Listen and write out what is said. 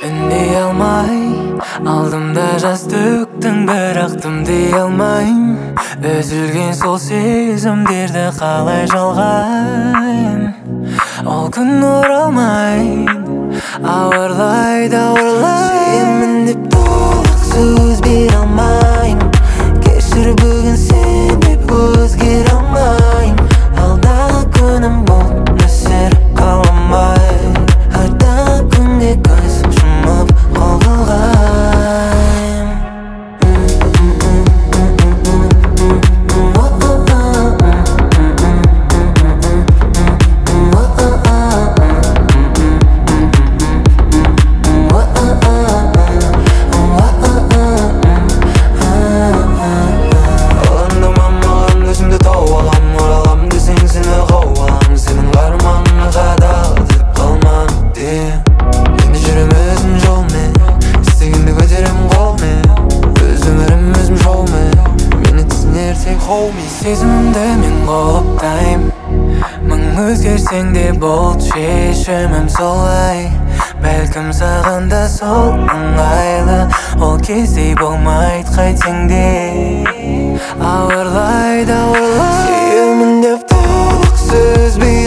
Үндей алмай алдымда жас төктің, бірақ дей алмайм. Үзілген сол сезімдерді қалай жалғайм? Ол күн оралмайды, ауырлайды. Сүйемін деп толық сөз бере алмайм. Кешір бүгін сен деп өзгере алмайм. Алдағы күнім бұл нөсер қаламай. Арда күнге көз жұмып қол бұлғайм. Сезімімді мен қолыптайм, мың өзгерсең де бұл шешімім солай. Бәлкім саған да сол ыңғайлы, ол кезде болмайды қайтсең де. Ауырлайды. Сүйемін деп толық сөз